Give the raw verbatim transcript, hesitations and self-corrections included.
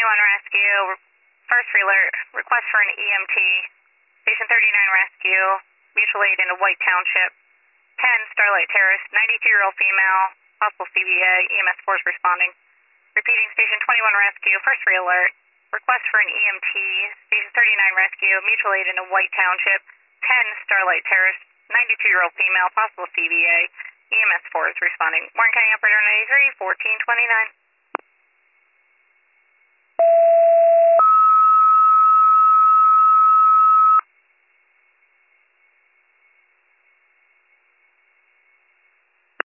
twenty-one Rescue, first alert, request for an E M T. Station thirty-nine Rescue, mutual aid in a White Township. ten Starlight Terrace, ninety-two-year-old female, possible C V A, E M S force responding. Repeating, Station twenty-one Rescue, first alert, request for an E M T. Station thirty-nine Rescue, mutual aid in a White Township. ten Starlight Terrace, ninety-two-year-old female, possible C V A, E M S force responding. Warren County Operator ninety-three, fourteen twenty-nine.